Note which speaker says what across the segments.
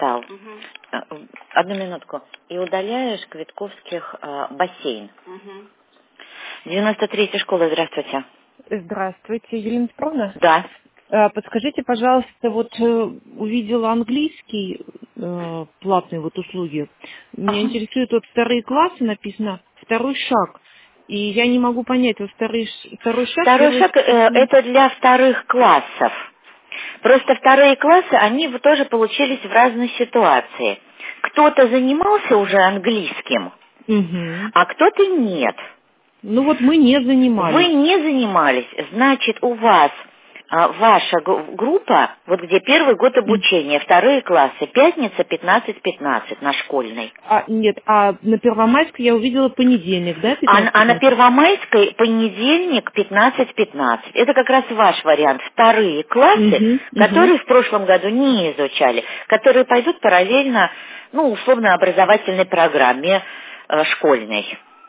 Speaker 1: стал. Одну минутку. И удаляешь Квитковских бассейн. 93-я школа, здравствуйте.
Speaker 2: Здравствуйте, Елена Петровна.
Speaker 1: Да.
Speaker 2: Подскажите, пожалуйста, вот увидела английский платные вот услуги. Меня интересуют вот вторые классы, написано второй шаг. И я не могу понять, вот второй шаг.
Speaker 1: Второй шаг это для вторых классов. Просто вторые классы, они тоже получились в разной ситуации. Кто-то занимался уже английским, а кто-то нет.
Speaker 2: Ну вот мы не занимались.
Speaker 1: Вы не занимались, значит, у вас ваша группа, вот где первый год обучения, вторые классы, пятница 15:15 на школьной.
Speaker 2: Нет, на Первомайской я увидела понедельник, да?
Speaker 1: А на Первомайской понедельник 15:15. Это как раз ваш вариант. Вторые классы, которые в прошлом году не изучали, которые пойдут параллельно, условно, образовательной программе школьной.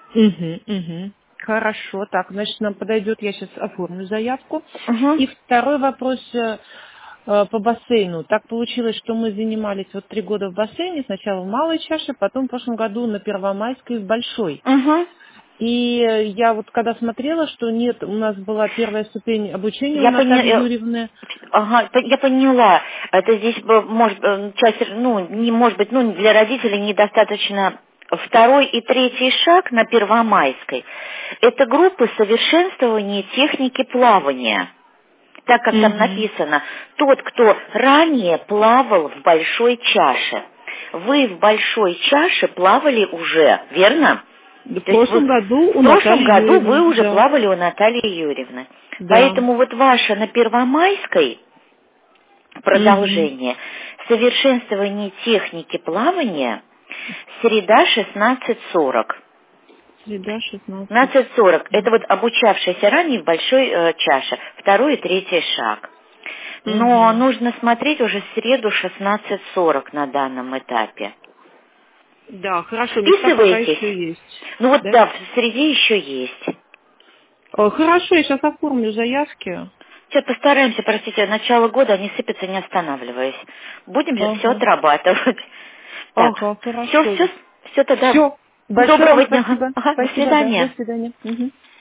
Speaker 2: Хорошо, так, значит, нам подойдет, я сейчас оформлю заявку. И второй вопрос по бассейну. Так получилось, что мы занимались 3 года в бассейне, сначала в малой чаше, потом в прошлом году на Первомайской в большой. И я когда смотрела, что нет, у нас была первая ступень обучения у Натальи Юрьевны.
Speaker 1: Я поняла. Это здесь может часть, не может быть, для родителей недостаточно. Второй и третий шаг на Первомайской – это группы совершенствования техники плавания. Так как там написано, тот, кто ранее плавал в большой чаше. Вы в большой чаше плавали уже, верно?
Speaker 2: В прошлом году
Speaker 1: вы уже плавали у Натальи Юрьевны. Да. Поэтому ваша на Первомайской продолжение совершенствование техники плавания – среда 16:40.
Speaker 2: Среда
Speaker 1: 16:40. Это обучавшийся ранее в большой чаше. Второй и третий шаг. Но нужно смотреть уже в среду 16:40 на данном этапе.
Speaker 2: Да, хорошо.
Speaker 1: Вписываетесь?
Speaker 2: Еще есть.
Speaker 1: Да, в среде еще есть.
Speaker 2: Хорошо, я сейчас оформлю заявки.
Speaker 1: Сейчас постараемся, простите, начало года они сыпятся, не останавливаясь. Будем же все отрабатывать. Так,
Speaker 2: хорошо.
Speaker 1: все тогда.
Speaker 2: Все.
Speaker 1: Доброго дня.
Speaker 2: Спасибо.
Speaker 1: До свидания.
Speaker 2: Да, до свидания.